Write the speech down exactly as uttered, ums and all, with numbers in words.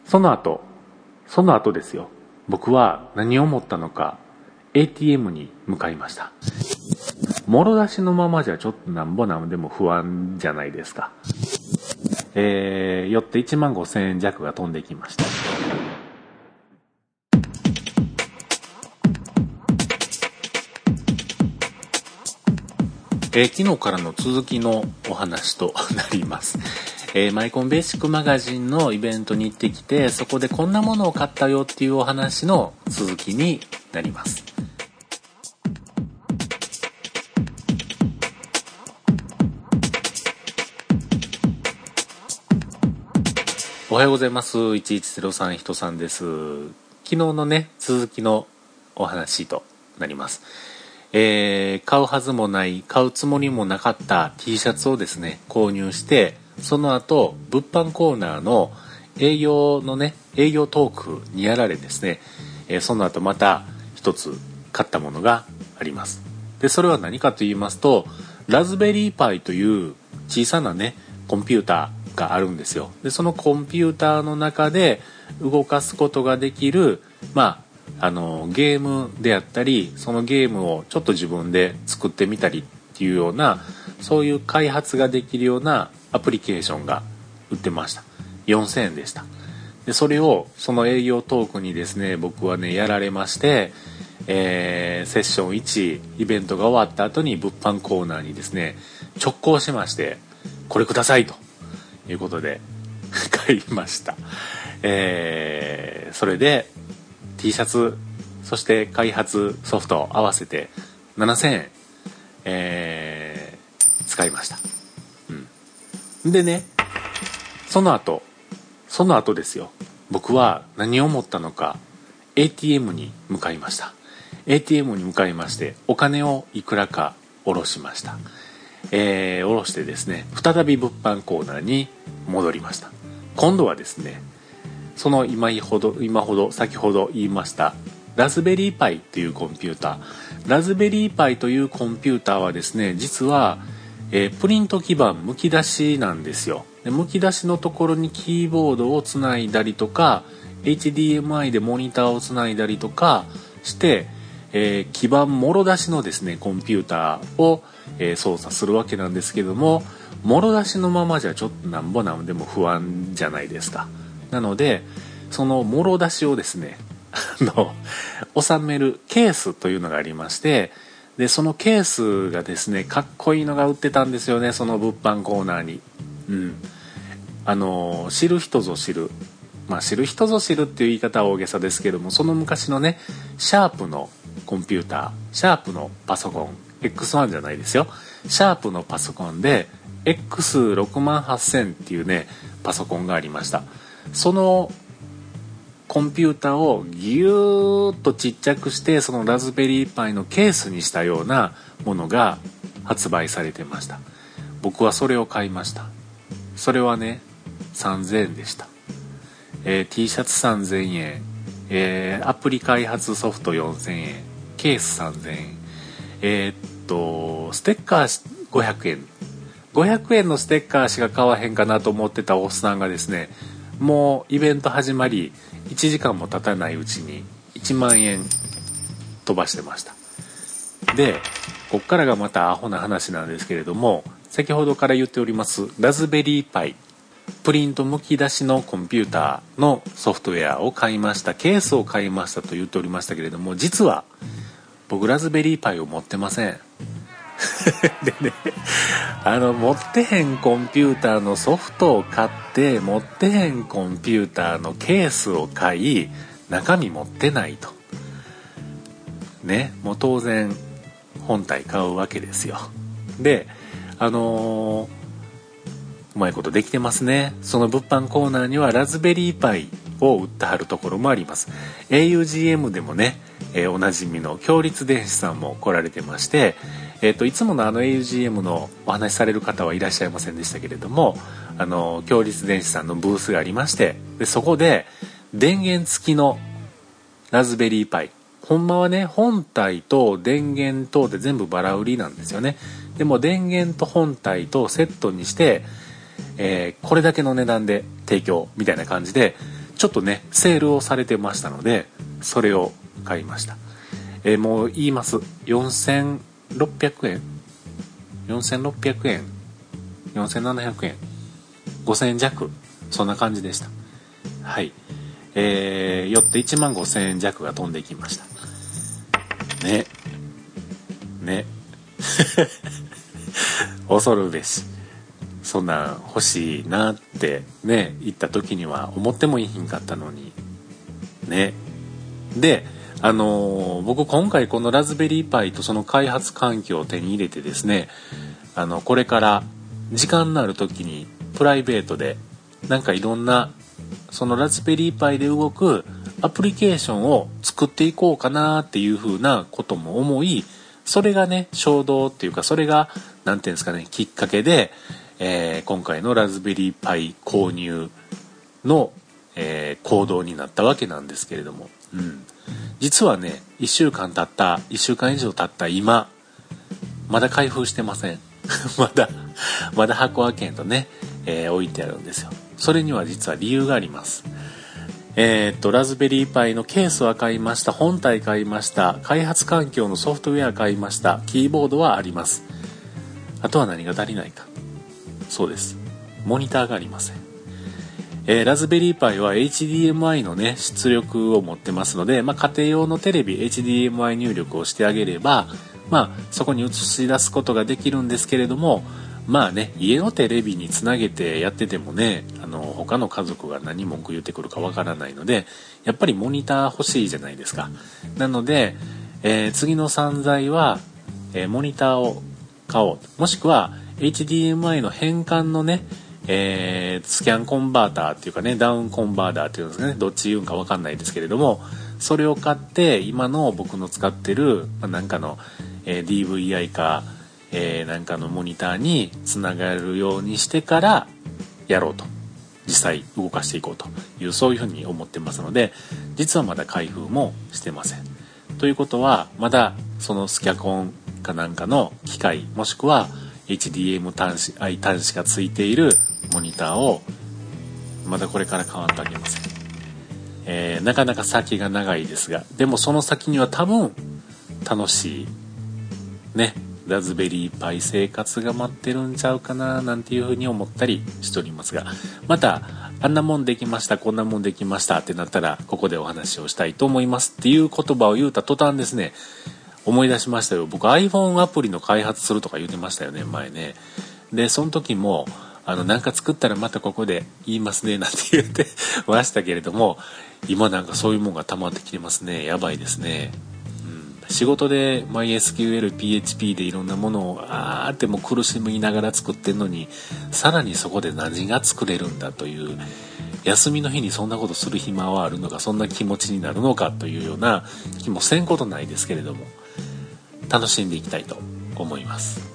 その後、その後ですよ。僕は何を思ったのか、エーティーエム に向かいました。もろ出しのままじゃちょっとなんぼなんでも不安じゃないですか。えー、よっていちまんごせんえん弱が飛んできました。えー、昨日からの続きのお話となります。えー、マイコンベーシックマガジンのイベントに行ってきて、そこでこんなものを買ったよっていうお話の続きになります。おはようございます。いちいちゼロさん人さんです。昨日のね、続きのお話となります。えー、買うはずもない、買うつもりもなかった T シャツをですね、購入して、その後、物販コーナーの営業のね、営業トークにやられですね、えー、その後また一つ買ったものがあります。で、それは何かと言いますと、ラズベリーパイという小さなね、コンピューターがあるんですよ。で、そのコンピューターの中で動かすことができる、まあ、あの、ゲームであったり、そのゲームをちょっと自分で作ってみたりっていうような、そういう開発ができるようなアプリケーションが売ってました。よんせんえんでした。で、それを、その営業トークにですね、僕はね、やられまして、えー、セッションいち、イベントが終わった後に物販コーナーにですね、直行しまして、これくださいということで買いました。えー、それで T シャツ、そして開発ソフト合わせてななせんえん、えー、使いました。うん。でね、その後、その後ですよ。僕は何を思ったのか、エーティーエム に向かいました。エーティーエム に向かいまして、お金をいくらか下ろしました。えー、下ろしてですね、再び物販コーナーに戻りました。今度はですね、その今ほど、今ほど、先ほど言いました、ラズベリーパイというコンピューター。ラズベリーパイというコンピューターはですね、実は、えー、プリント基板むき出しなんですよ。で、むき出しのところにキーボードをつないだりとか、エイチディーエムアイ でモニターをつないだりとかして、えー、基板もろ出しのですね、コンピューターを、えー、操作するわけなんですけども、もろ出しのままじゃちょっとなんぼなんでも不安じゃないですか。なので、そのもろ出しをですね、あの、収めるケースというのがありまして、で、そのケースがですね、かっこいいのが売ってたんですよね、その物販コーナーに。うん。あの、知る人ぞ知る。まあ、知る人ぞ知るっていう言い方は大げさですけども、その昔のね、シャープのコンピューター、シャープのパソコン、エックスワン じゃないですよ。シャープのパソコンで エックスろくまんはっせん っていうね、パソコンがありました。そのコンピューターをギューッとちっちゃくして、そのラズベリーパイのケースにしたようなものが発売されてました。僕はそれを買いました。それはね、さんぜんえんでした。えー、T シャツさんぜんえん、えー、アプリ開発ソフトよんせんえん、ケースさんぜんえん、えー、っとステッカーごひゃくえん、ごひゃくえんのステッカーしか買わへんかなと思ってたおっさんがですね、もうイベント始まりいちじかんも経たないうちにいちまんえん飛ばしてました。で、こっからがまたアホな話なんですけれども、先ほどから言っておりますラズベリーパイ、プリントむき出しのコンピューターのソフトウェアを買いました、ケースを買いましたと言っておりましたけれども、実は僕ラズベリーパイを持ってません。でね、あの持ってへんコンピューターのソフトを買って、持ってへんコンピューターのケースを買い、中身持ってないとね、もう当然本体買うわけですよ。で、あのー、うまいことできてますね。その物販コーナーにはラズベリーパイを売ってはるところもあります。 エーユージーエム でもね、えー、おなじみの共立電子さんも来られてまして、えー、といつものあの エーユージーエム のお話しされる方はいらっしゃいませんでしたけれども、あの共立電子さんのブースがありまして、でそこで電源付きのラズベリーパイ、ほんまはね、本体と電源とで全部バラ売りなんですよね。でも電源と本体とセットにして、えー、これだけの値段で提供みたいな感じで、ちちょっとねセールをされてましたのでそれを買いました。えー、もう言います。よんせんろっぴゃくえんよんせんろっぴゃくえんよんせんななひゃくえんごせんえん弱、そんな感じでした。はい、えー、よっていちまんごせんえん弱が飛んできましたね。ね恐るべし。そんなん欲しいなってね言った時には思ってもいいひんかったのにね。であのー、僕今回このラズベリーパイとその開発環境を手に入れてですね、あのこれから時間のある時にプライベートでなんかいろんなそのラズベリーパイで動くアプリケーションを作っていこうかなっていう風なことも思い、それがね衝動っていうか、それがなんていうんですかね、きっかけで、えー、今回のラズベリーパイ購入の、えー、行動になったわけなんですけれども、うん、実はねいっしゅうかん経ったいっしゅうかん以上経った今まだ開封してませんまだまだ箱開けんとね、えー、置いてあるんですよ。それには実は理由があります。えー、っとラズベリーパイのケースは買いました、本体買いました、開発環境のソフトウェア買いました、キーボードはあります。あとは何が足りないか、そうです、モニターがありません。えー、ラズベリーパイは エイチディーエムアイ のね出力を持ってますので、まあ、家庭用のテレビ エイチディーエムアイ 入力をしてあげれば、まあ、そこに映し出すことができるんですけれども、まあね家のテレビにつなげてやっててもね、あの他の家族が何文句言ってくるかわからないので、やっぱりモニター欲しいじゃないですか。なので、えー、次の散財は、えー、モニターを買おう、もしくは エイチディーエムアイ の変換のね、えー、スキャンコンバーターっていうかね、ダウンコンバーターっていうんですかね、どっち言うんかわかんないですけれども、それを買って今の僕の使ってる、まあ、なんかの、えー、ディーブイアイ か、えー、なんかのモニターにつながるようにしてからやろうと、実際動かしていこうという、そういうふうに思ってますので、実はまだ開封もしてません。ということはまだそのスキャコンかなんかの機械、もしくは エイチディーエム 端子、I 端子がついているモニターをまだこれから買わんとあげません。えー、なかなか先が長いですが、でもその先には多分楽しいねラズベリーパイ生活が待ってるんちゃうかななんていうふうに思ったりしておりますが、またあんなもんできました、こんなもんできましたってなったらここでお話をしたいと思いますっていう言葉を言うた途端ですね、思い出しましたよ。僕 iPhone アプリの開発するとか言ってましたよね前ね。でその時もあのなんか作ったらまたここで言いますねなんて言ってましたけれども、今なんかそういうもんが溜まってきてますね。やばいですね。仕事で マイエスキューエル、ピーエイチピー でいろんなものをあーっても苦しみながら作ってんのに、さらにそこで何が作れるんだという、休みの日にそんなことする暇はあるのか、そんな気持ちになるのかというような気もせんことないですけれども、楽しんでいきたいと思います。